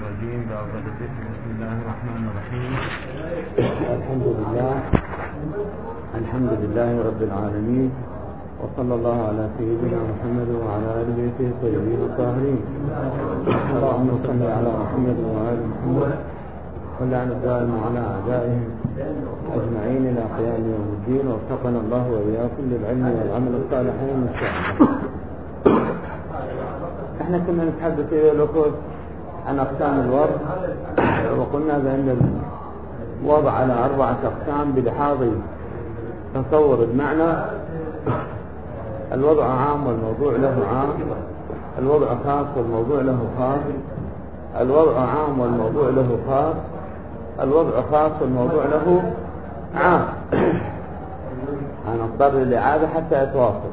الرجيم. بسم الله الرحمن الرحيم. الحمد لله رب العالمين، وصلى الله على سيدنا محمد وعلى آل بيته الطيبين الطاهرين. اللهم صل على محمد وآل محمد ولعن الدائم على أعدائهم أجمعين إلى قيام يوم الدين، ووفقنا الله وإياكم للعلم والعمل الصالحين إن شاء الله. احنا كنا نتحدث إلى الأخوة عن أقسام الوضع، وقلنا بأن الوضع على 4 أقسام بلحاظ تصور المعنى. الوضع عام والموضوع له عام، الوضع خاص والموضوع له خاص، الوضع عام والموضوع له خاص، الوضع خاص والموضوع له عام. هنضطر للإعادة حتى يتواصل.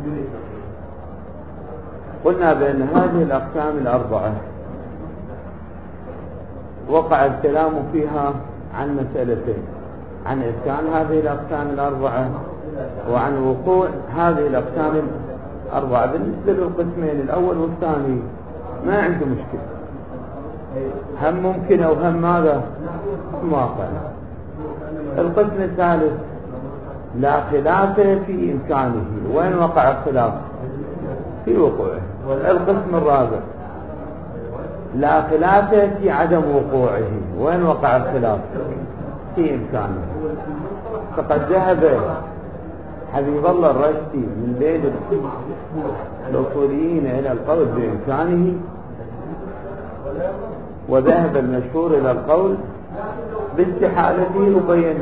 قلنا بأن هذه الأقسام 4 وقع الكلام فيها عن مسألتين: عن إسكان هذه الأقسام 4 وعن وقوع هذه الأقسام 4. بالنسبة للقسمين الأول والثاني ما عنده مشكلة، هم ممكن أو هم ماذا واقع. القسم الثالث لا خلاف في إمكانه، وين وقع الخلاف؟ في وقوعه. القسم الرابع لا خلاف في عدم وقوعه، وين وقع الخلاف؟ في إمكانه. فقد ذهب حبيب الله الرشدي من بين الأصوليين إلى القول بإمكانه، وذهب المشهور إلى القول باستحالته، وبين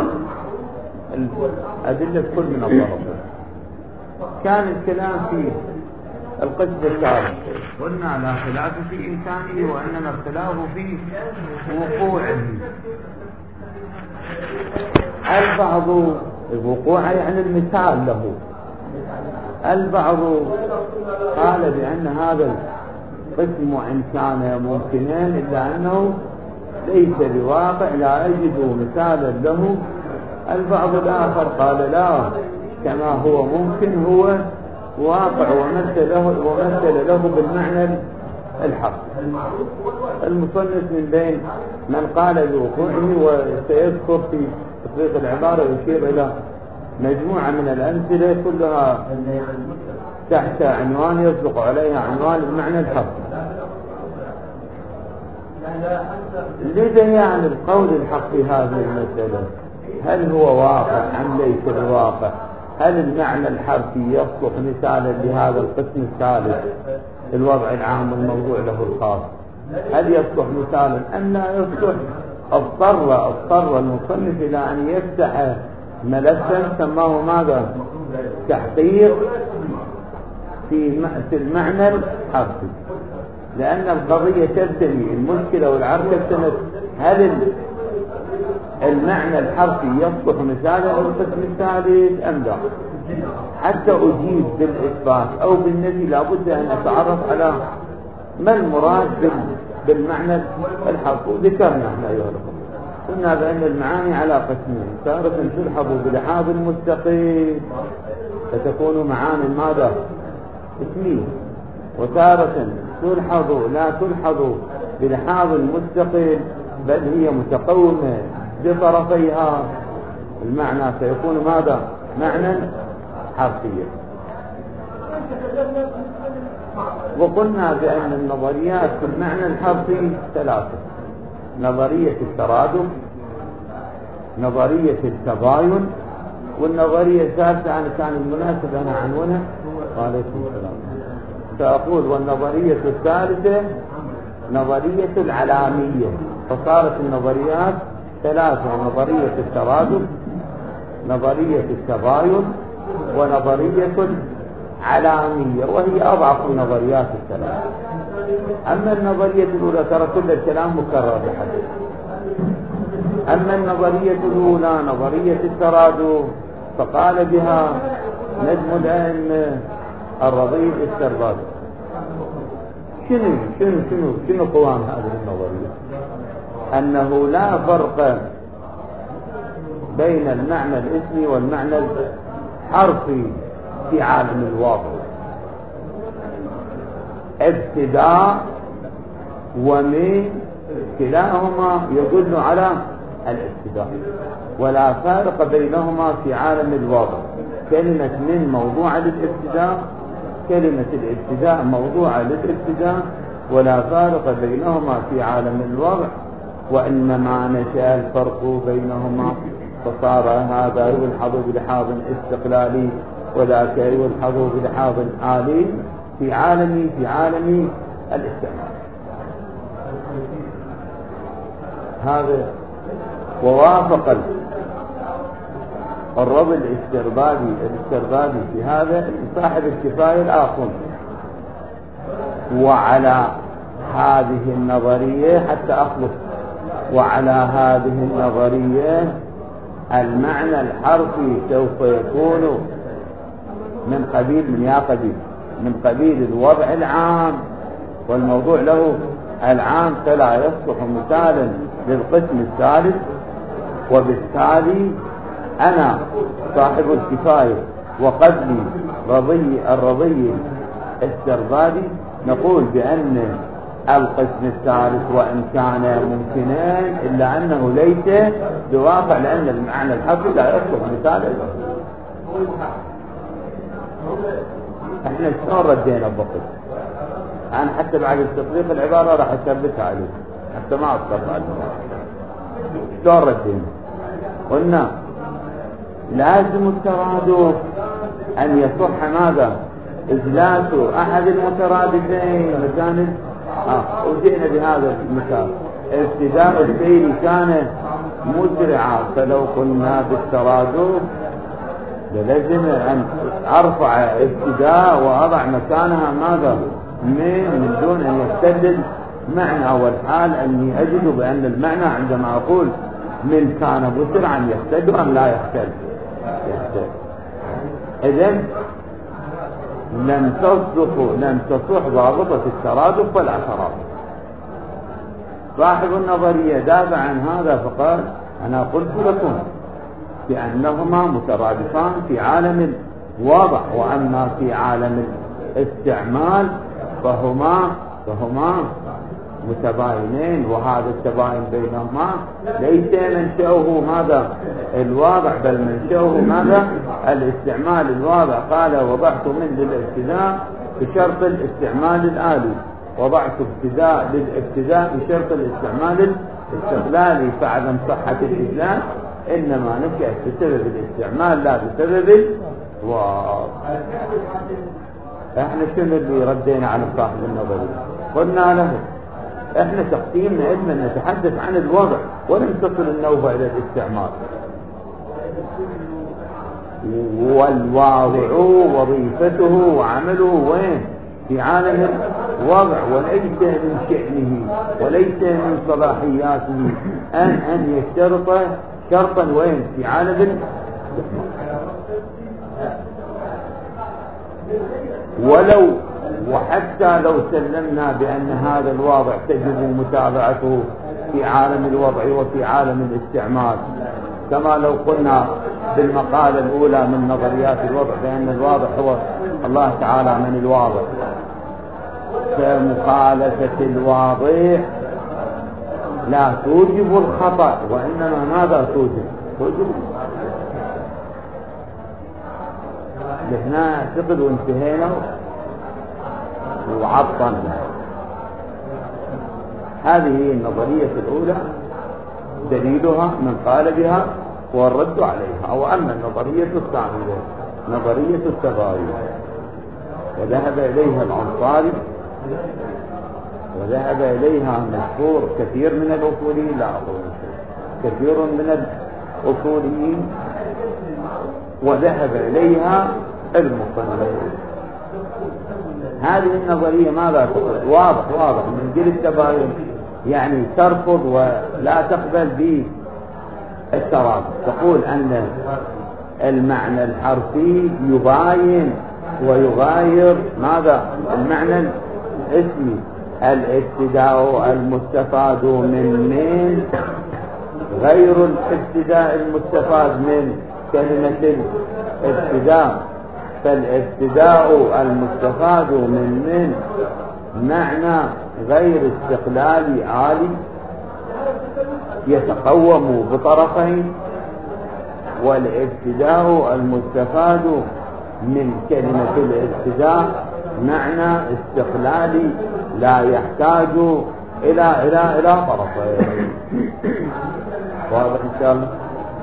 الأدلة كل من الطرف. كان الكلام في القسم الثالث قلنا لا خلاف في إمكانه، وإنما الخلاف في وقوعه. البعض الوقوع يعني المثال له، البعض قال بأن هذا القسم وإن كان ممكنين إلا أنه ليس بواقع، لا يجد مثالا له. البعض الآخر قال لا، كما هو ممكن هو واقع، ومثل له بالمعنى الحق. المصنف من بين من قال بوقوعه، وسيذكر في تطبيق العبارة يشير إلى مجموعة من الأمثلة كلها تحت عنوان يطلق عليها عنوان المعنى الحق. لبيان القول الحق في هذه المسألة، هل هو واقع أم ليس بواقع؟ هل المعنى الحرفي يصلح مثالا لهذا القسم الثالث الوضع العام والموضوع له الخاص؟ هل يصلح مثالا أم لا يصلح؟ اضطر المصنف إلى أن يفتح ملفا سماه ماذا؟ تحقيق في المعنى الحرفي، لأن القضية تبتني المشكلة والعركة تبتني هل المعنى الحرفي يصلح مثالا للقسم الثالث أم لا. حتى أجيب بالإثبات أو بالنفي لابد أن أتعرف على ما المراد بالمعنى الحرفي. وذكرنا احنا أيها الأخوة، قلنا بأن المعاني على قسمين: تارة تلحظ بلحاظ المستقيم فتكون معاني ماذا؟ اسمية، وتارة لا تلحظ بلحاظ المستقيم بل هي متقومة بطرفيها، المعنى سيكون ماذا؟ معنى حرفيا. وقلنا بأن النظريات في المعنى الحرفي 3: نظرية الترادف، نظرية التباين، والنظرية الثالثة أنا كان المناسب أنا عنونها وعليكم السلام سأقول والنظرية الثالثة نظرية العلامية. فصارت النظريات 3: نظرية الترادف، نظرية التباين، ونظرية العلامية، وهي أضعف النظريات 3. أما النظرية الأولى ترى كل الكلام مكرر لحد. أما النظرية الأولى نظرية الترادف فقال بها نجم الأئمة الرضيع السرباطي. شنو قوام هذه النظرية؟ أنه لا فرق بين المعنى الاسمي والمعنى الحرفي في عالم الواقع ابتداء ومن كلاهما يدل على الابتداء، ولا فارق بينهما في عالم الوضع. كلمة من موضوعة للابتداء، كلمة الابتداء موضوعة للابتداء، ولا فارق بينهما في عالم الوضع، وإنما نشأ الفرق بينهما، فصار هذا يلحظ بلحاظ استقلالي وذاك يلحظ بلحاظ آلي في عالم الاستعمال. هذا ووافق الرجل الاستربادي في هذا صاحب الكفاية الآخر. وعلى هذه النظرية حتى أخلص، وعلى هذه النظرية المعنى الحرفي سوف يكون من قبيل الوضع العام، والموضوع له العام، فلا يصلح مثالا للقسم الثالث. وبالتالي أنا صاحب الكفاية وقبلي الرضي السربادي نقول بأن القسم الثالث وإن كان ممكنين إلا أنه ليس بواقع، لأن المعنى الحرفي لا يصلح مثالا. احنا شلون ردينا بقص؟ أنا حتى بعد تطبيق العبارة راح أثبتها عليه حتى ما أصدق عليه. شلون ردينا؟ قلنا لازم الترادف أن يصح ماذا؟ إجلاس أحد المترادفين مكان وجئنا بهذا المثال. ابتداء السير كان مسرعا، فلو قلنا بالترادف لازم أن أرفع ابتداء وأضع مكانها ماذا؟ من دون أن يختلل معنى. والحال أني أجد بأن المعنى عندما أقول من كان مسرعا يختل أم لا يختل؟ إذن لم تصح ضابطة الترادف ولا ترادف. صاحب النظرية دافع عن هذا فقال أنا قلت لكم بأنهما مترادفان في عالم الوضع، وأما في عالم الاستعمال فهما متباينين، وهذا التباين بينهما ليس منشأه ماذا؟ الواضع، بل منشأه ماذا؟ الاستعمال الواضع. قال وضعت من للابتداء بشرط الاستعمال الآلي، وضعت ابتداء للابتداء بشرط الاستعمال الاستقلالي، فعدم صحة الإجلال إنما نشأت بسبب الاستعمال لا بسبب الواضع. احنا شنو اللي ردينا على صاحب النظرية؟ قلنا له احنا تقسيمنا إذن نتحدث عن الوضع ولم تصل النوبة إلى الاستعمال، والواضع وظيفته وعمله وين؟ في عالم الوضع، وليس من شأنه وليس من صلاحياته أن يشترط شرطا وين؟ في عالم الاستعمال. وحتى لو سلمنا بأن هذا الواضع تجب متابعته في عالم الوضع وفي عالم الاستعمال، كما لو قلنا بالمقالة الأولى من نظريات الوضع بأن الواضع هو الله تعالى من الواضع، فمخالفة الواضع لا توجب الخطأ، وإنما ماذا توجب هنا اعتقد وانتهينا وعطلنا. هذه هي النظرية الأولى، دليلها من قال بها والرد عليها. وأما النظرية الثانية نظرية التباين، وذهب إليها الأنصاري وذهب إليها مشهور كثير من الأصوليين، لا أقول كثير من الأصوليين، وذهب إليها المصنفون. هذه النظرية ماذا تقول؟ واضح من جل التباين، يعني ترفض ولا تقبل بالترادف، تقول أن المعنى الحرفي يباين ويغاير ماذا؟ المعنى الاسمي. الابتداء المستفاد من غير الابتداء المستفاد من كلمة الابتداء، فالابتداء المستفاد من معنى غير استقلالي آلي يتقوم بطرفين، والابتداء المستفاد من كلمة الابتداء معنى استقلالي لا يحتاج إلى طرفين. واضح إن شاء الله؟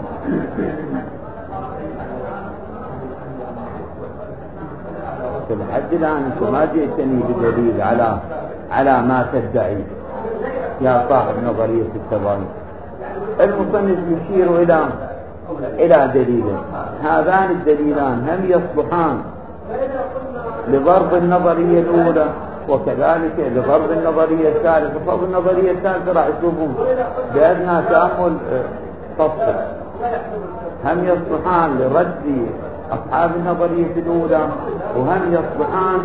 في الحد الآن أنت ما جئتني بدليل على ما تدعي يا صاحب نظرية التباين. المصنف يشير إلى دليلين، هذان الدليلان هم يصلحان لضرب النظرية الأولى وكذلك لضرب النظرية الثالثة. ضرب النظرية الثالثة راح يشوفون بأدنى تأمل تفصل. هم يصلحان لرد أصحاب النظرية الأولى، وهم يصلحان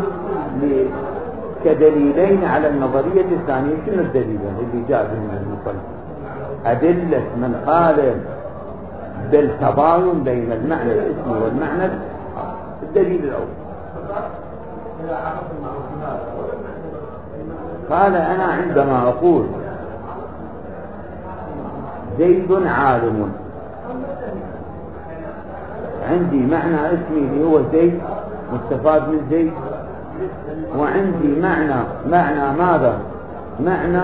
كدليلين على النظرية الثانية. شنو الدليلين اللي جاء من المصنف؟ أدلة من قال بالتباين بين المعنى الاسمي والمعنى الدليل الأول. قال أنا عندما أقول زيد عالم، عندي معنى اسمي اللي هو زيد مستفاد من زيد، وعندي معنى ماذا؟ معنى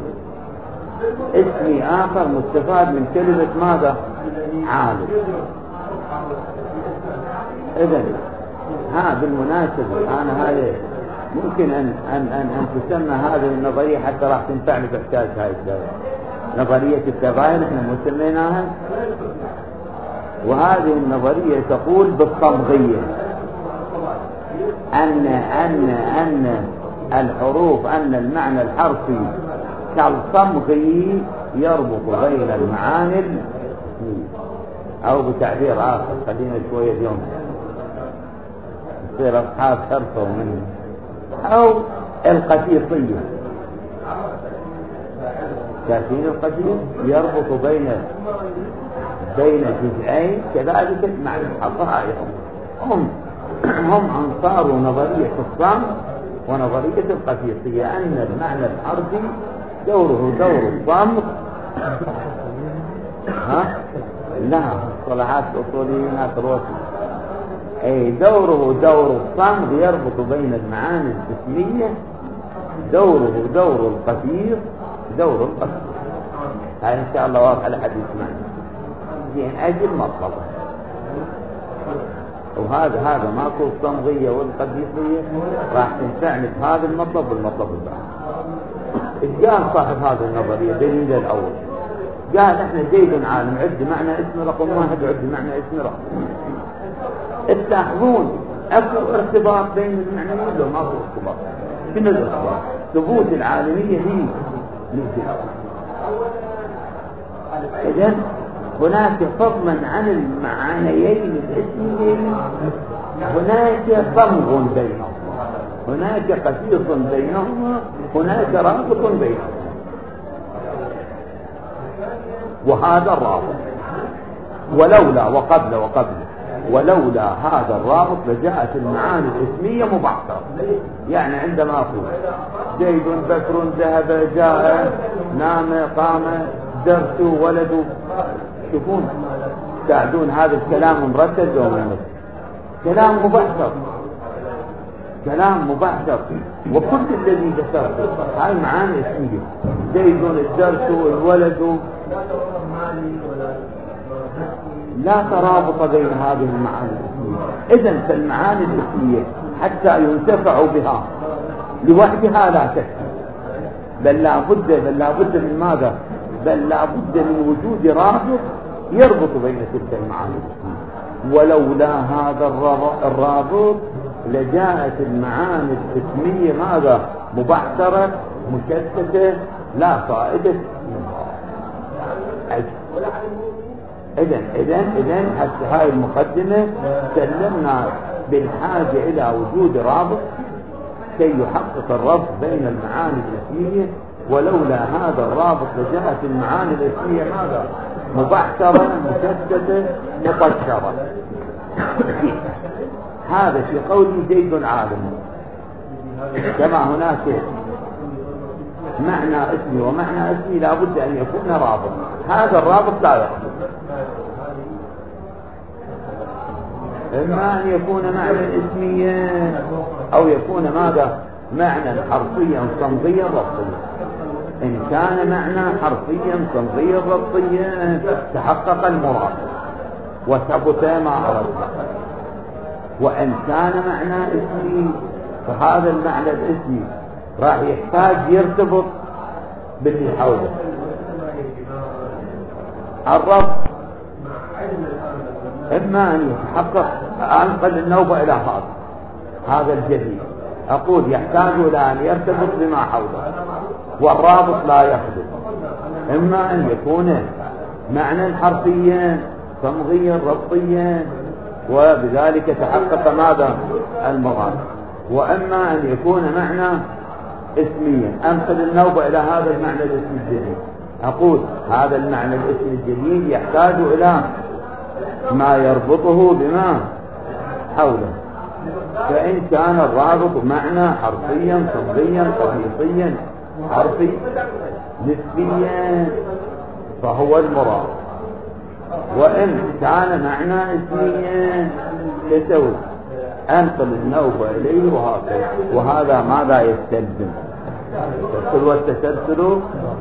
اسمي آخر مستفاد من كلمة ماذا؟ عالم. إذن بالمناسبة أنا هذه ممكن أن تسمى هذه النظرية حتى راح تنفعني في إحكاية هاي الدولة. نظرية التباين احنا مسميناها، وهذه النظرية تقول بالصمغية أن الحروف، أن المعنى الحرفي كالصمغي يربط بين المعاني، أو بتعبير آخر خلينا شوية اليوم يصير أصحاب حرفة منه، أو القسيطية. كثير القسيط يربط بين جزئين كذلك مع الحقائق. هم أنصار نظرية الصمت ونظرية القسيطية، أن المعنى الحرفي دوره دور الصمت. لا صلاحات الأصوليين الروسي، دوره دور الصمت يربط بين المعاني الجسمية، دوره دور القسيط دور القسيط. هاي إن شاء الله واضح على حديث معنا زين أجل مطلبه. وهذا ماكو الصمغية والقسيطية راح تنفعني بهذا المطلب والمطلب البعض. قال صاحب هذه النظرية دليل الأول، قال احنا زيد عالم عد معنى اسم رقم واحد وعد معنى اسم رقم. تلاحظون اكو ارتباط بين المعنيين ولا ما هو ارتباط؟ شنو الارتباط؟ ثبوت العالمية هي للزيد. إذن هناك فضلا عن المعانيين الاسميين هناك صمغ بينهم، هناك قسيط بينهما، هناك رابط بينهم. وهذا الرابط ولولا ولولا هذا الرابط لجاءت المعاني الاسمية مبعثرة. يعني عندما أقول زيد بكر ذهب جاء نام قام درس ولد، شوفون تعدون هذا الكلام مرتب أو مرتب؟ كلام مبعثر، وكل الذي ذكرته هاي معاني اسمية. زيد الدرس والولد، لا ترابط بين هذه المعاني الاسمية. إذن فالمعاني الاسمية حتى ينتفع بها لوحدها لا تكفي، بل لا بد من ماذا؟ بل لا بد من وجود رابط يربط بين تلك المعاني الاسمية. ولولا هذا الرابط لجاءت المعاني الاسمية ماذا؟ مبعثرة مشتتة لا فائدة منها. إذن حتى هاي المقدمة سلمنا بالحاجة إلى وجود رابط كي يحقق الربط بين المعاني الاسمية. ولولا هذا الرابط لجاءت المعاني الاسمية ماذا؟ مبعثرة مشتتة مقشرة. هذا في قول زيد عالم. كما هناك معنى اسمي ومعنى اسمي لابد أن يكون رابط، هذا الرابط لا يحدث. إما أن يكون معنى اسميا أو يكون ماذا؟ معنى حرفيا صمغيا ربطيا. إن كان معنى حرفيا صمغيا ربطيا تحقق المراد وثبت ما أردنا. وإن كان معنى اسمي فهذا المعنى الاسمي راح يحتاج يرتبط باللي حوله. الربط إما أن يتحقق، أنقل النوبة إلى هذا الجديد، أقول يحتاج إلى أن يرتبط بما حوله والرابط لا يحدث. إما أن يكون معنى حرفيا صمغيا ربطيا وبذلك تحقق ماذا؟ المراد. وإما أن يكون معنى اسميا، أنقل النوبة إلى هذا المعنى الاسمي الجديد، أقول هذا المعنى الاسمي الجديد يحتاج إلى ما يربطه بما حوله. فإن كان الرابط معنى حرفيا صمغيا قبيصيا حرفي نسبيا فهو المراد. وإن كان معنى اسميا يسوي أنقل النوبة إليه وهكذا. وهذا ماذا يستلزم؟ التسلسل والتسلسل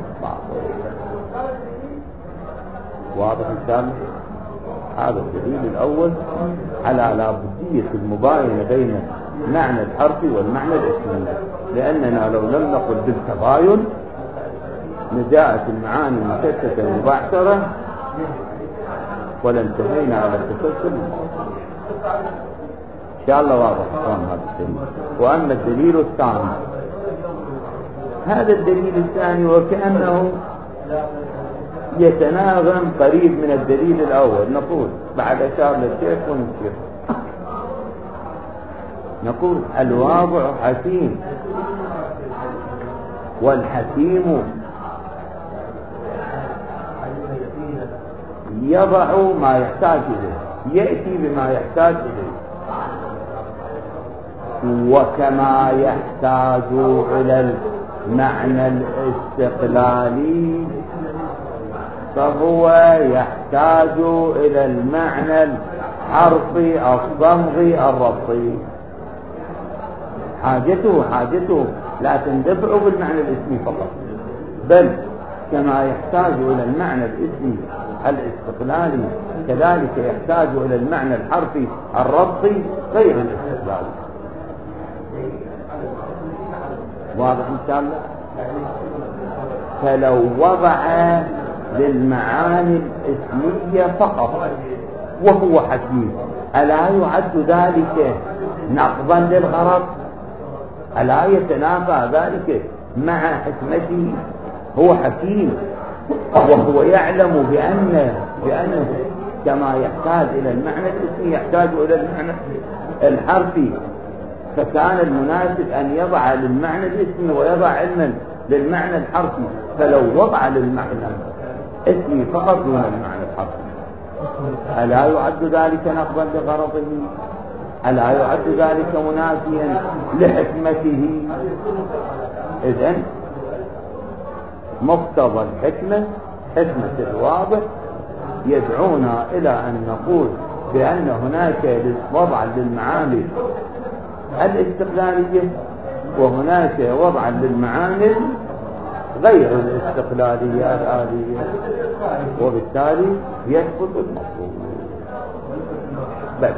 واضح الكلام. هذا الدليل الأول على لابدية المباينة بين معنى الحرف والمعنى الاسمي، لأننا لو لم نقل بالتباين لجاءت المعاني مشتتة مبعثرة ولانتهينا على التسلسل. إن شاء الله واضح هذا الدليل. وأما الدليل الثاني، هذا الدليل الثاني وكأنه يتناغم قريب من الدليل الأول. نقول بعد أشار للشيخ ونشير، نقول الواضع حكيم، والحكيم يضع ما يحتاج إليه، يأتي بما يحتاج إليه. وكما يحتاج إلى المعنى الاستقلالي فهو يحتاج إلى المعنى الحرفي الصمغي الربطي. حاجته لا تندفع بالمعنى الاسمي فقط، بل كما يحتاج إلى المعنى الاسمي الاستقلالي كذلك يحتاج إلى المعنى الحرفي الربطي غير الاستقلالي. واضح إن شاء الله؟ فلو وضع للمعاني الاسمية فقط وهو حكيم، ألا يعد ذلك نقضا للغرض؟ ألا يتنافى ذلك مع حكمته؟ هو حكيم وهو يعلم بأنه كما يحتاج إلى المعنى الاسمي يحتاج إلى المعنى الحرفي، فكان المناسب أن يضع للمعنى الاسمي ويضع علما للمعنى الحرفي. فلو وضع للمعنى اسمي فقط دون المعنى الحرفي ألا يعد ذلك نقضا لغرضه؟ ألا يعد ذلك منافيا لحكمته؟ إذن مقتضى الحكمة، حكمة الواضح، يدعونا إلى أن نقول بأن هناك وضعا للمعاني الاستقلالية وهناك وضعا للمعاني غير الاستقلالية الآلية، وبالتالي يثبت المطلوب. بس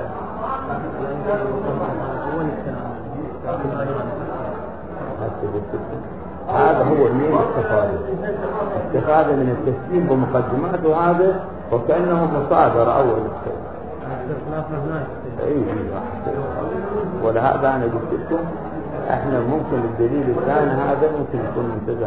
هذا هو المين استفادة من التسليم بمقدمات، وهذا وكأنه مصادرة أول الشيء. ولهذا أنا قلت لكم احنا ممكن الدليل الثاني هذا ممكن يكون منتزه.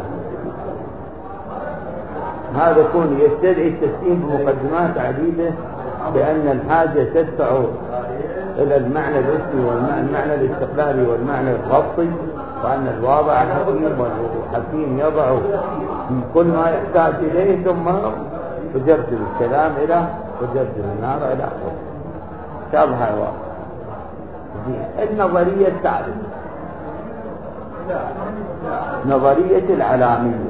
هذا يكون يستدعي التسليم بمقدمات عديدة بأن الحاجة تدفع إلى المعنى الاسمي والمعنى الاستقلالي والمعنى الخطي، وأن الواضع حكيم والحكيم يضع كل ما يحتاج إليه ثم يجرد الكلام إلى وجرد النار إلى آخره. إن شاء الله هاي واضح. النظرية الثالثة نظرية العلامية.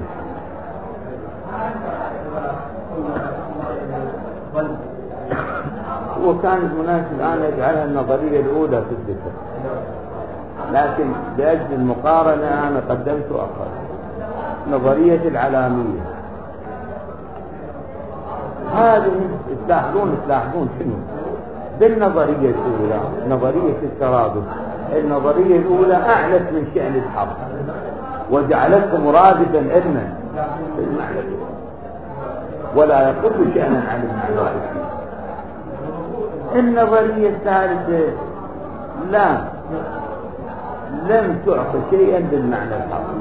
وكان المناسب الآن يجعلها النظرية الأولى في الذكر، لكن لأجل المقارنة أنا قدمت أخر نظرية العلامية. هذه تلاحظون شنو بالنظرية الأولى، نظرية الترادف، النظرية الأولى أعلت من شأن الحظ وجعلته مرادفا علما في المعنى ولا يقل شأنا عن المعنى. النظرية الثالثة لم تعطي شيئا بالمعنى الحظ.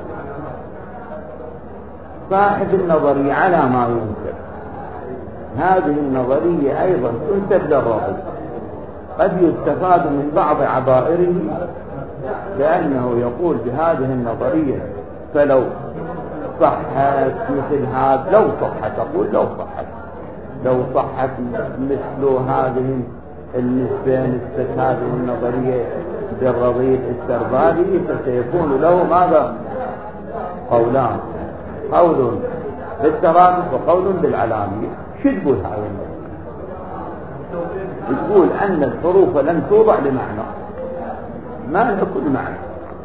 صاحب النظرية على ما ينكر. هذه النظرية أيضا تنسب للرغب، قد يستفاد من بعض عبائره لأنه يقول بهذه النظرية فلو صحت مثل هذا، لو صحت مثل هذه النسبة، نسبة هذه النظرية بالرضيع السربالي، فسيكون له ماذا؟ قولان، قول بالترادف وقول بالعلامية. شو تقول هذا النظرية؟ تقول أن الحروف لم توضع لمعنى، ما لها كل معنى،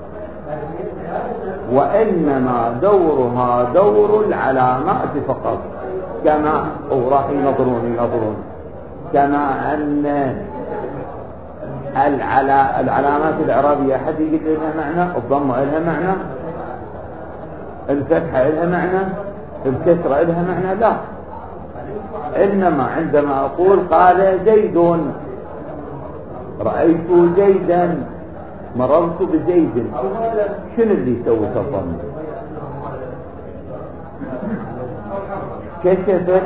وإنما دورها دور العلامات فقط، كما راح ينظرون كما أن العلامات الإعرابية حد يقول لها معنى، الضمة لها معنى، الفتحة لها معنى، الكسرة لها معنى، لا. إنما عندما أقول قال زيد، رأيت زيدا، مررت بزيد، شنو اللي يسوي الضمة؟ كشفت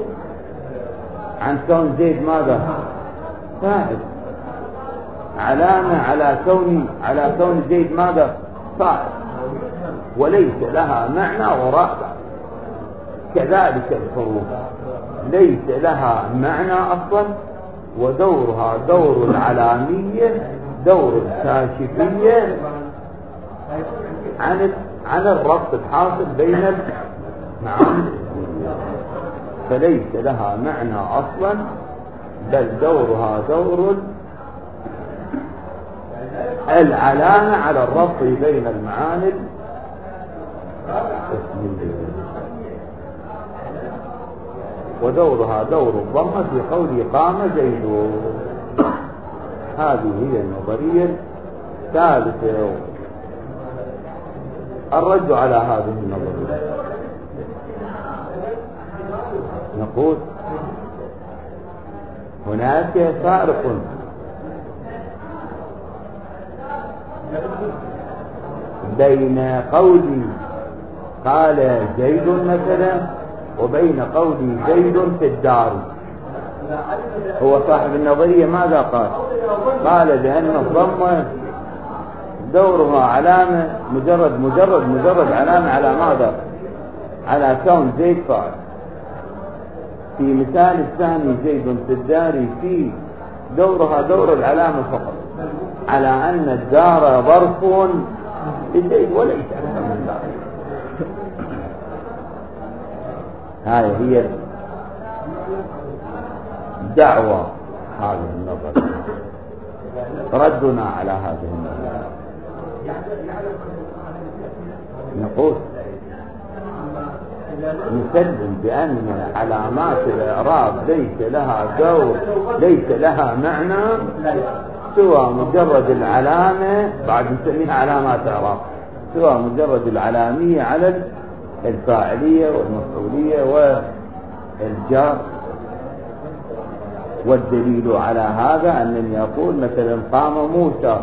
عن كون زيد ماذا؟ فاعل، علامة على كون زيد ماذا؟ فاعل، وليس لها معنى وراء. كذلك الحروف ليس لها معنى أصلا، ودورها دور العلامية، دور الكاشفية عن الربط الحاصل بين المعاني، فليس لها معنى أصلا، بل دورها دور العلامة على الربط بين المعاني ودورها دور الضمة في قوله قام زيد. هذه هي النظرية الثالثة. الرد على هذه النظرية نقول هناك فارق بين قولي قال زيد مثلا وبين قولي زيد في الدار. هو صاحب النظرية ماذا قال؟ قال بأن الضمة دورها علامة، مجرد علامة على ماذا؟ على كون زيد فاعل. في مثال الثاني زيد في الدار، في دورها دور العلامة فقط، على أن الدار ظرف لزيد وليس من الدار. هذه هي دعوة هذه النظرية. ردنا على هذه النظرية نقول نسلم بأن علامات الإعراب ليس لها دور، ليس لها معنى سوى مجرد العلامة، بعد نسميها علامات إعراب، سوى مجرد العلامية على الفاعلية والمفعولية والجار. والدليل على هذا أنني يقول مثلا قام موسى،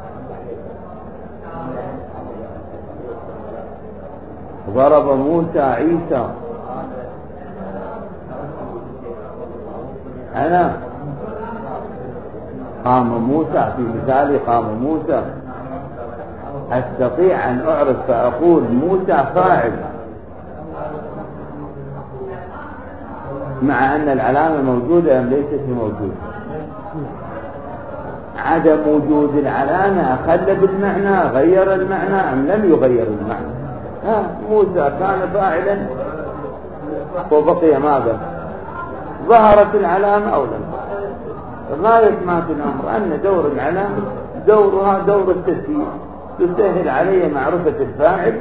ضرب موسى عيسى، أنا قام موسى، في مثالي قام موسى أستطيع أن أعرف فأقول موسى فاعل، مع أن العلامة موجودة أم ليست موجودة. عدم وجود العلامة أخل بالمعنى، غير المعنى أم لم يغير المعنى؟ موسى كان فاعلا وبقي ماذا؟ ظهرت العلامة أو لم؟ غاية ما في الأمر أن دور العلامة دورها دور التسهيل، تسهل علي معرفة الفاعل،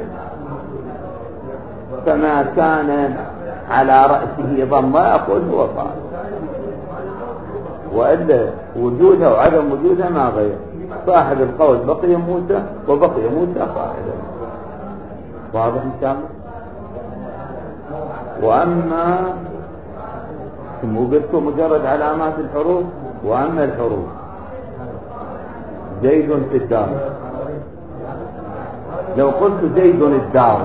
فما كان على رأسه ضمة أقول هو فاعل، وإلا وجودها وعدم وجودها ما غير. صاحب القول بقي موسى وبقي موسى فاعلا. واضح إن شاء الله؟ وأما مو قلت مجرد علامات الحروف، وأما الحروف زيد في الدار، لو قلت زيد الدار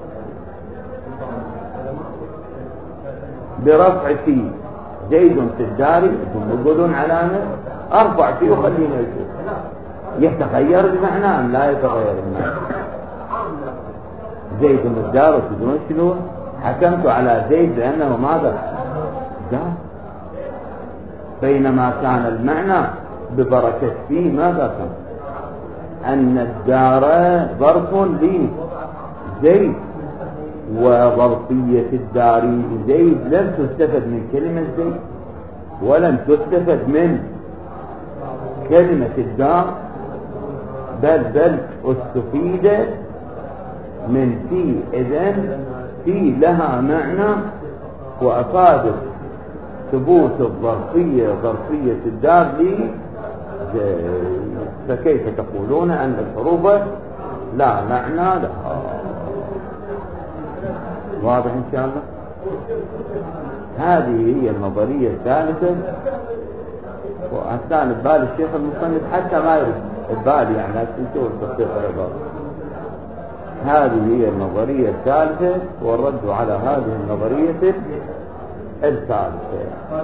برفع فيه زيد في الدار، ثم يقولون علامة أرفع فيه وخلينا نشوف يتغير المعنى أم لا يتغير المعنى. زيد الدار تدرون شنو؟ حكمت على زيد لأنه ماذا؟ دار، بينما كان المعنى ببركة فيه ماذا كان؟ أن الدار ظرف لزيد، وظرفية الدار زيد لم تستفد من كلمة زيد، ولم تستفد من كلمة الدار، بل استفيد من في. إذن في لها معنى وأفادت ثبوت الظرفية، ظرفية الدار لي. فكيف تقولون أن الحروف لا معنى لها؟ واضح إن شاء الله؟ هذه هي النظرية الثالثة. وأثناء ببال الشيخ المصنف حتى ما يرد البال، يعني لا تنسوا التصديق العبارة. هذه هي النظرية الثالثة، والرد على هذه النظرية الثالثة.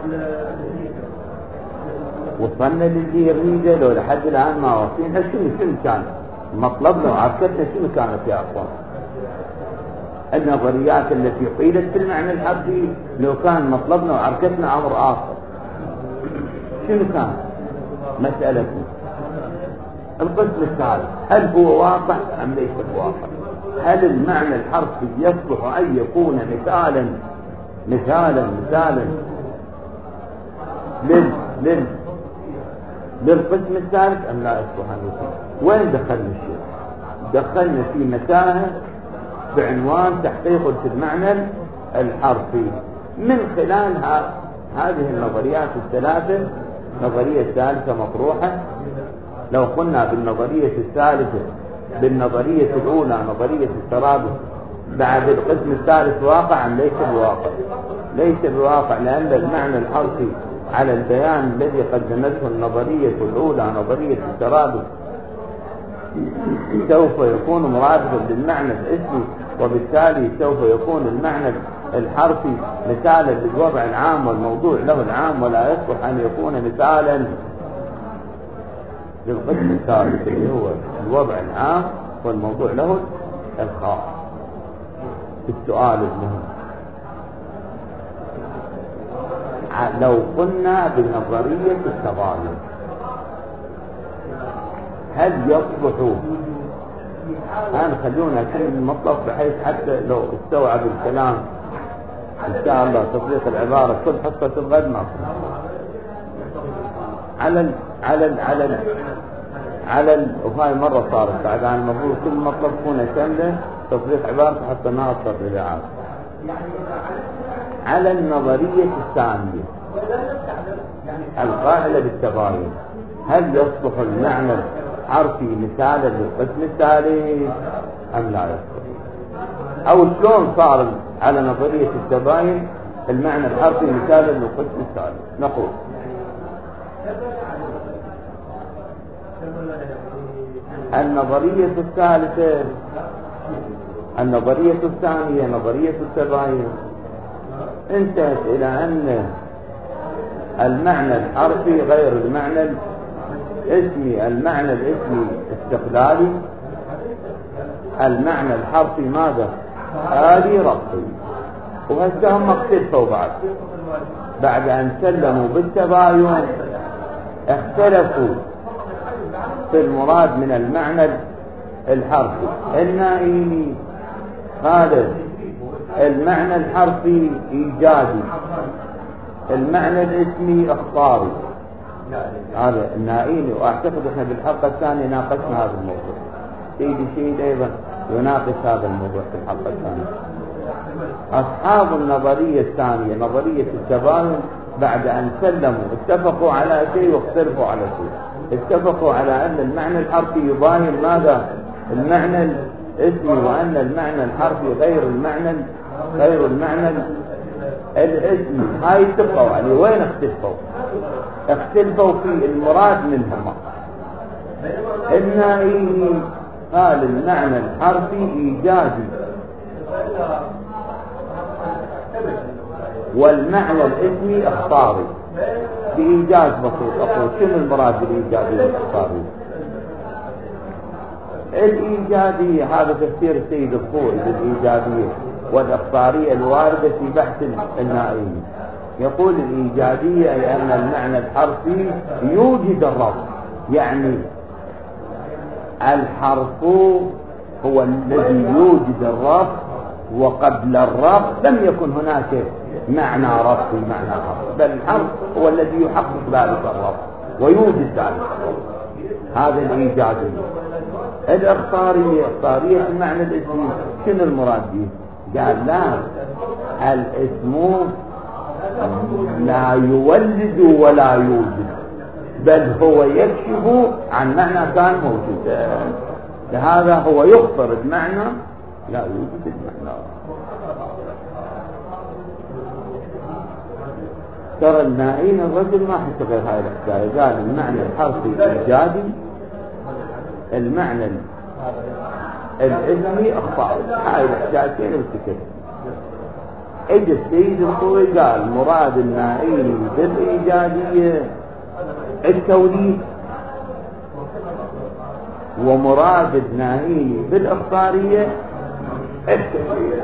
وصلنا للي يريده لو لحد الآن ما واصلين. شنو كان مطلبنا وعرفتنا؟ شنو كانت يا أخوان النظريات التي قيلت في المعنى الحرفي؟ لو كان مطلبنا وعرفتنا أمر آخر، شنو كان مسألتنا؟ القسم الثالث، هل هو واقع أم ليس بواقع؟ هل المعنى الحرفي يصلح أن يكون مثالا للقسم الثالث أم لا يصلح أن يكون؟ وين دخلنا الشيء؟ دخلنا في متاهة بعنوان تحقيق في المعنى الحرفي من خلال هذه النظريات الثلاثة. النظرية الثالثة مطروحة. لو قلنا بالنظرية الثالثة، بالنظرية الأولى نظرية الترابط، بعد القسم الثالث واقع أم ليس بواقع؟ ليس بواقع، لأن المعنى الحرفي على البيان الذي قدمته النظرية الأولى نظرية الترابط سوف يكون مرادفا للمعنى الاسمي، وبالتالي سوف يكون المعنى الحرفي مثالا للوضع العام والموضوع له العام، ولا يصلح أن يكون مثالا للقسم الثالث اللي هو الوضع العام والموضوع له الخاص. السؤال المهم، لو قلنا بنظرية التباين هل يصلح؟ الآن خلونا كلمة المطلب بحيث حتى لو استوعب الكلام إن شاء الله تطبيق العبارة كل حصة الغد ما وهاي مرة صارت بعد عن المفروض كل مطلب تكون كاملة تطبيق عبارة حتى ما أصدر للعاب. على النظرية الثانية القائلة بالتباين، هل يصلح المعنى الحرفي مثالا للقسم الثالث أم لا يصلح؟ أو شلون صار على نظرية التباين المعنى الحرفي مثالا للقسم الثالث؟ نقول النظرية الثالثة، النظرية الثانية نظرية التباين انتهت إلى أن المعنى الحرفي غير المعنى الاسمي. المعنى الاسمي استقلالي، المعنى الحرفي ماذا؟ آلي ربطي. وهسه هم اختلفوا بعد أن سلموا بالتباين اختلفوا في المراد من المعنى الحرفي. النائي قال المعنى الحرفي إيجادي، المعنى الاسمي إخباري. هذا النائي، وأعتقد إحنا بالحلقة الثانية ناقشنا هذا الموضوع. سيدي شهيد أيضا يناقش هذا الموضوع في الحلقة الثانية. أصحاب النظرية الثانية نظرية التباين بعد أن سلموا اتفقوا على شيء واختلفوا على شيء. اتفقوا على أن المعنى الحرفي يباين ماذا؟ المعنى الاسمي، وأن المعنى الحرفي غير المعنى الاسمي. هاي اتفقوا عليه. وين اختلفوا؟ اختلفوا في المراد منهما. النائي قال المعنى الحرفي إيجادي والمعنى الاسمي اخباري. بإيجاز بسيط أقول شنو المراد بالإيجادي والإخباري؟ الإيجادية هذا تفسير السيد الخوئي بالإيجادية والإخبارية الواردة في بحث النائي. يقول الإيجادية أي أن المعنى الحرفي يوجد الرفض، يعني الحرف هو الذي يوجد الرفض، وقبل الرفض لم يكن هناك معنى رفض معنى حرف، بل الحرف هو الذي يحقق ذلك الرفض ويوجد ذلك الرفض. هذا الإيجادية. الإخبارية المعنى الاسمي شنو المراد به؟ قال لا، الاسم لا يولد ولا يوجد، بل هو يكشف عن معنى كان موجودا. لهذا هو يخبر المعنى لا يوجد المعنى. ترى النائين الرجل ما حتى غير هاي الحكاية. قال المعنى الحرفي الإيجادي، المعنى الاسمي أخبار. هاي الحكايتين والسكت. اجى السيد الخوئي قال مراد النائين بالإيجادية التوليد، ومراد النائين بالإخبارية التفسير.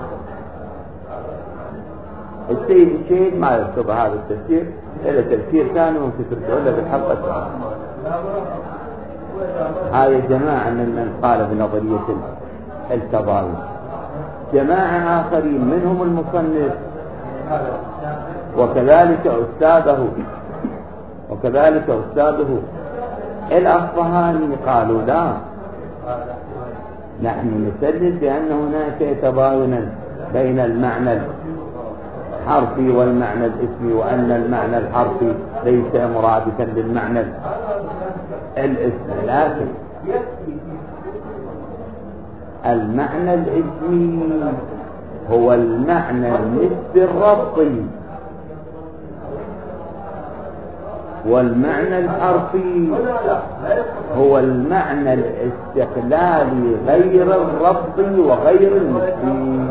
السيد الشهيد ما يرتضى هذا التفسير إلا تفسير ثاني ممكن ترجعوا بالحلقة الثانية. هاي جماعة من قال بنظرية التباين. جماعة آخرين منهم المصنف وكذلك أستاذه الأصفهاني قالوا لا، نحن نسلم بأن هناك تباينا بين المعنى الحرفي والمعنى الاسمي، وأن المعنى الحرفي ليس مرادفا للمعنى الاسمي، لكن المعنى الاسمي هو المعنى النسبي الربطي، والمعنى الحرفي هو المعنى الاستقلالي غير الربطي وغير النسبي.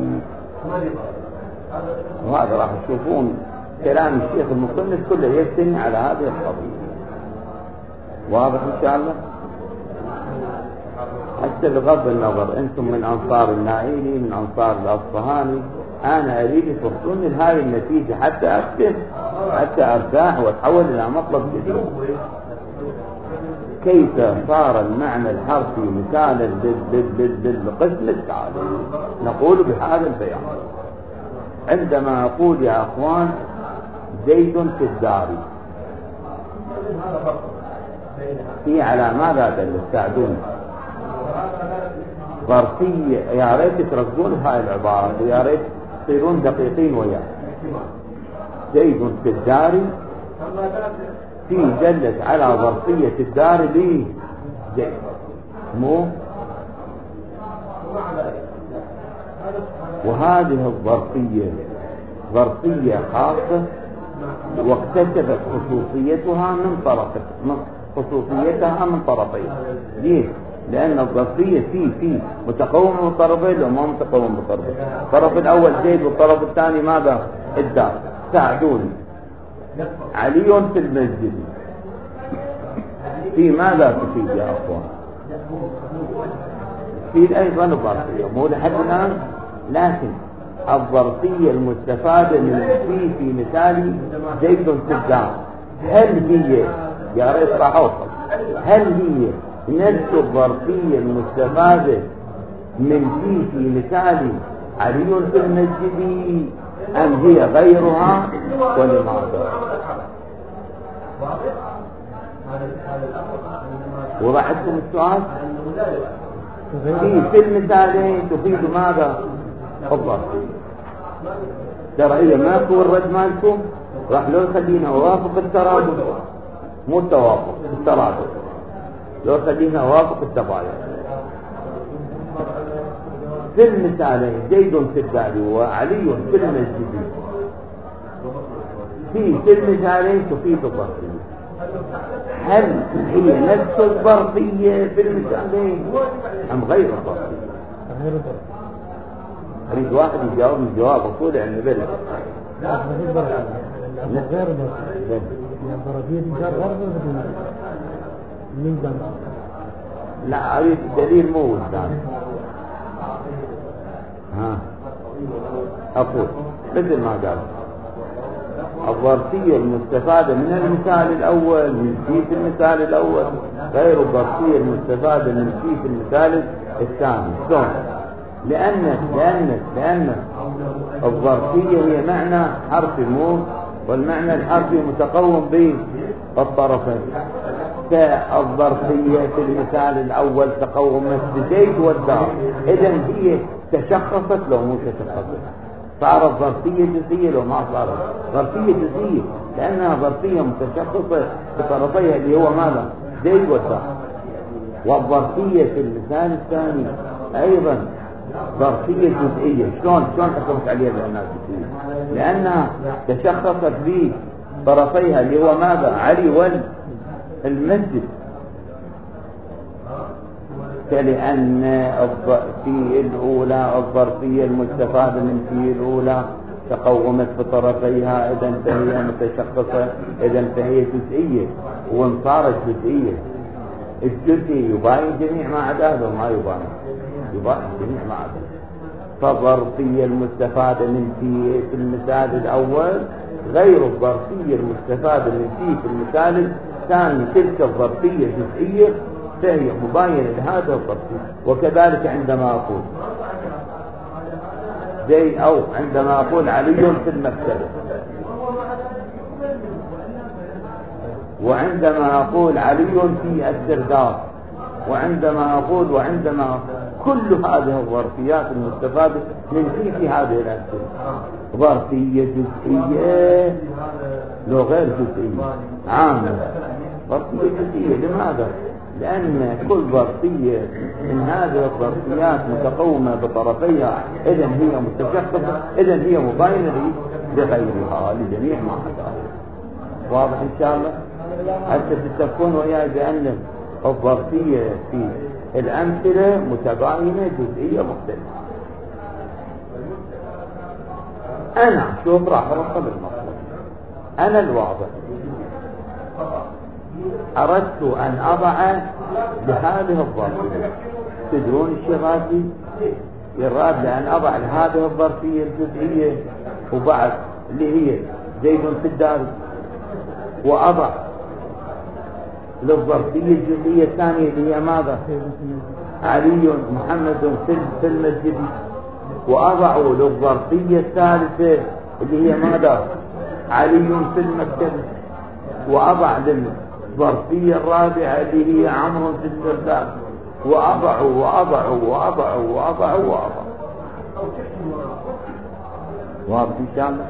وهذا راح تشوفون كلام الشيخ المصنف كله يستند على هذه القضية. واضح إن شاء الله؟ حتى بغض النظر أنتم من أنصار النائيني من أنصار الأصفهاني، أنا أريد توصلوني لهذه النتيجة حتى أرتاح وأتحول إلى مطلب جديد. كيف صار المعنى الحرفي مثالا بالقسم التالي؟ نقول بهذا البيان. عندما أقول يا أخوان زيد في الدار، في على ماذا دل؟ ساعدوني. ظرفية. يا ريت تركزون هاي العبارة، ويا ريت تصيرون دقيقين وياه. زيد في الدار، في دلت على ظرفية الدار ليه زيد، مو وهذه الظرفية ظرفية خاصة واكتسبت خصوصيتها من طرفين. ليه؟ لأن الظرفية في متقوم من طرفين وما متقوم بطرفين. الطرف الأول زيد والطرف الثاني ماذا؟ الدار. ساعدوني. علي في المسجد، في ماذا تفيد يا أخوان؟ في أيضا الظرفية، مو لحد الآن، لكن الظرفية المستفادة من في مثال زيد في الدار، هل هي يا ريت راح أوصل، هل هي نفس الظرفية المستفادة من في مثال علي في المسجد أم هي غيرها ولماذا؟ وضعتكم السؤال؟ في المثالين تفيد ماذا؟ الظرفية. ترى هي ماكو الرد مالكم راح لو خلينا وافق الترادف، مو التوافق، الترادف. لو خلينا وافق التباين. في المثالين زيد في الدار وعلي في المسجد، في المثالين تفيد الظرفية. هل هي نفس الظرفية في المثالين أم غير الظرفية؟ أريد واحد يجاوب الجواب أقول عن ذلك. لا غير الظرفية. لا أريد الدليل مو قدامي. أقول مثل ما قال الظرفية المستفادة من المثال الأول من في المثال الأول غير الظرفية المستفادة من في المثال الثاني. شلون؟ لأن الظرفية هي معنى حرفي مو، والمعنى الحرفي متقوم بالطرفين. فالظرفية في المثال الأول تقومت بزيد والدار، إذن هي تشخصت لو مو تشخصت صارت ظرفية جزئية لو ما صارت ظرفية جزئية، لأنها ظرفية متشخصة بطرفيها اللي هو ماذا؟ زيد والدار. والظرفية في المثال الثاني أيضا ظرفية جزئية. شلون حكمت عليها بأنها جزئية؟ لأنها تشخصت بطرفيها اللي هو ماذا؟ علي والمسجد. فلأن في الأولى الظرفية المستفادة من في الأولى تقومت بطرفيها، إذن فهي متشخصة، إذن فهي جزئية. وإن صارت جزئية الجزئي يباين جميع ما عداه لو ما يباين جميع ما عداه. فالظرفية المستفادة من في المثال الأول غير الظرفية المستفادة من في المثال الثاني. تلك الظرفية جزئية فهي مباينة لهذا الظرفية. وكذلك عندما أقول زي أو عندما أقول علي في المكتبة، وعندما أقول علي في السرداب، وعندما كل هذه الظرفيات المستفادة من في هذه الأمثلة ظرفية جزئية لو غير جزئية عامة. ظرفية جزئية لماذا؟ لأن كل ظرفية من هذه الظرفيات متقومة بطرفيها، إذن هي متشخصة، إذن هي مباينة لغيرها لجميع ما حدث. واضح إن شاء الله؟ حتى تتفقون وياي بأن الظرفية في الأمثلة متباينة جزئية مختلفة. أنا شوف راح أرقم المطلوب. أنا الواضح أردت أن أضع لهذه الظرفية، تدرون الشغاتي يراد لأن أضع لهذه الظرفية الجزئية وبعد اللي هي زيد في الدار، وأضع للظرفية الجزئية الثانية اللي هي ماذا؟ علي محمد في المسجد، وأضع للظرفية الثالثة اللي هي ماذا؟ علي في المكتب، وأضع للظرفية الرابعة اللي هي عمرو في السرداب، وأضع واضح إن شاء الله؟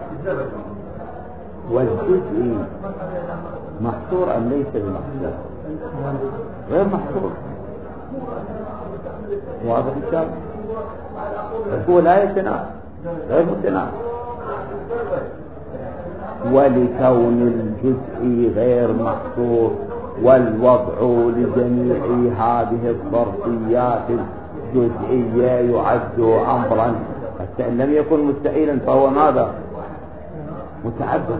والجزء محصور أم ليس بمحصور؟ غير محصور. واضح إن شاء الله؟ هو لا يتناقض، غير متناقض. ولكون الجزء غير محصور والوضع لجميع هذه الظرفيات الجزئية يعد أمرا إن لم يكن مستحيلا فهو ماذا؟ متعدد.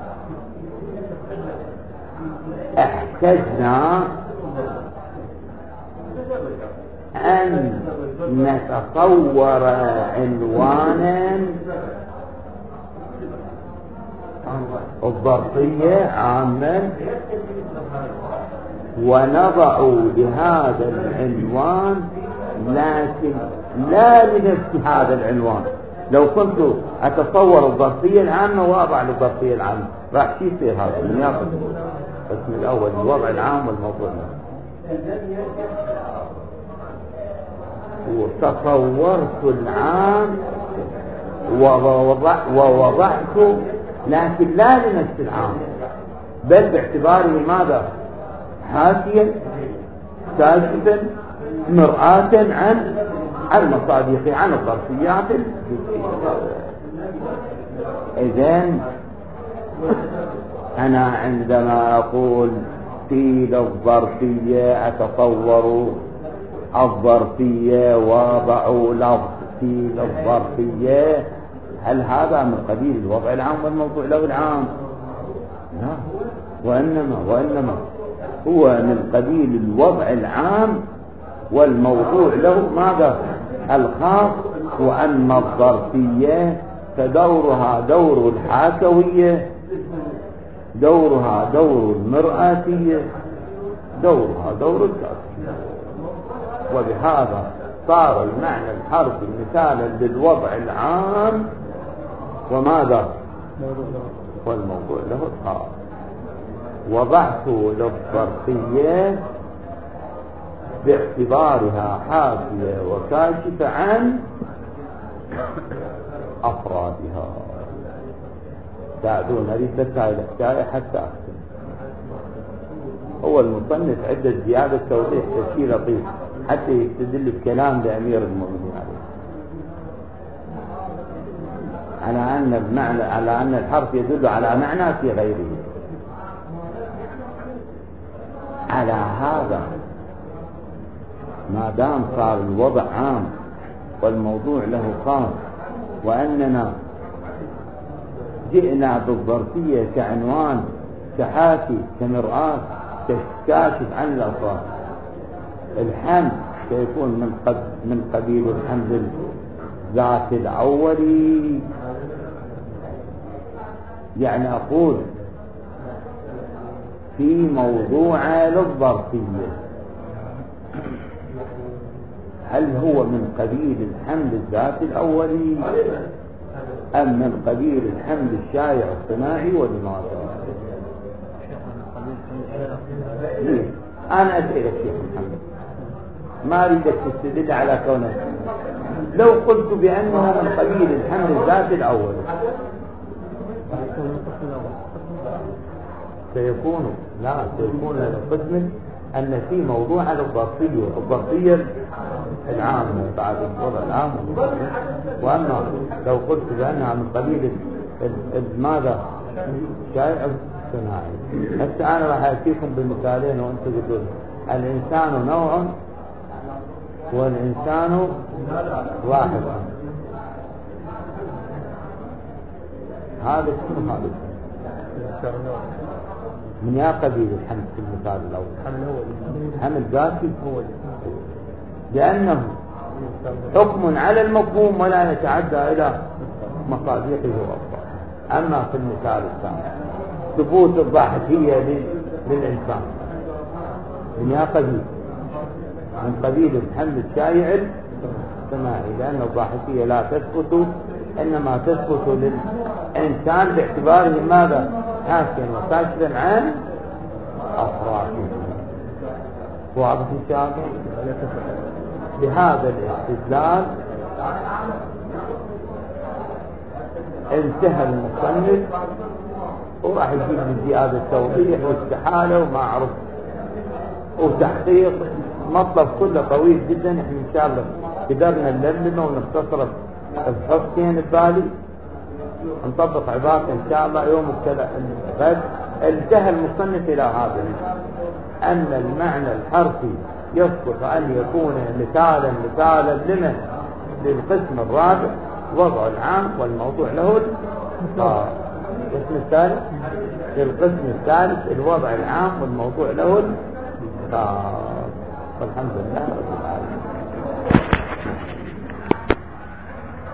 احتجنا أن نتصور عنوانا الظرفية عاما ونضع لهذا العنوان لكن لا لنفس هذا العنوان. لو كنت أتصور الظرفية العامة وأضع للظرفية العامة راح يصير هذا من ياخذ القسم الأول الوضع العام والموضوع وتصورت العام ووضعت لكن لا لنفس العام بل باعتباره ماذا؟ حاكيا كاشفا مرآة عن المصادق عن الظرفيات. إذن أنا عندما أقول في الظرفية أتصور الظرفية وضعوا لفظ في الظرفية، هل هذا من قبيل الوضع العام والموضوع له العام؟ لا، وإنما هو من قبيل الوضع العام والموضوع له ماذا؟ الخاص. وأن الظرفية فدورها دور الحاكوية، دورها دور المرآتية، دورها دور الكافية. وبهذا صار المعنى الحرفي مثالا للوضع العام وماذا؟ والموضوع له الخاص. وضعت للظرفية باعتبارها حافية وكاشفة عن أفرادها. ساعدون أريد هاي الحكاية حتى أختم. هو المصنف عدة زيادة توضيح تشكيل لطيف حتى يستدل بكلام لأمير المؤمنين على أن الحرف يدل على معنى في غيره. على هذا ما دام صار الوضع عام والموضوع له خاص، وأننا جئنا بالظرفية كعنوان كحاكي كمرآة كاشف عن الأفراد، الحمد سيكون من قبيل الحمد الذات الأولي. يعني أقول في موضوع للظرفية هل هو من قبيل الحمد الذات الأولي أم من قبيل الحمد الشائع الصناعي؟ ولماذا؟ أنا أسألك شيخ محمد، ما أريدك تستدل على كونه. لو قلت بأنه من قبيل الحمد الذات الأولي سيكون القسم أن في موضوع على الظرفية العامة بعد الوضع العام. وأما لو قلت بأنها من قبيل ماذا؟ شائع صناعي. هسه أنا راح أتيكم بمثالين وأنتم تقولون الإنسان نوع والإنسان واحد. هذا اسمه هذا من يا قبيل الحمد في المثال الأول حمل ذاتي هو لأنه حكم على المفهوم ولا يتعدى إلى مصادقه وأفضل. أما في المثال الثاني ثبوت الضاحكية للإنسان من يا قبيل من قبيل الحمل الشائع السماعي، لأن الضاحكية لا تثبت، إنما تثبت للإنسان باعتباره ماذا؟ حاكم وكاشفا عن أفراده. واضح إن شاء الله؟ بهذا الاستدلال انتهى المصنف وراح يجيب بزيادة توضيح واستحالة وما أعرف وتحقيق. مطلب كله طويل جدا. احنا ان شاء الله قدرنا نلمه ونختصره بحفتين ببالي، نطبق عبارة ان شاء الله يوم الغد. انتهى المصنف الى هذا ان المعنى الحرفي يصلح ان يكون مثالا لمن؟ للقسم الرابع وضع العام والموضوع له القسم الثالث. للقسم الثالث الوضع العام والموضوع له والحمد لله رب العالمين.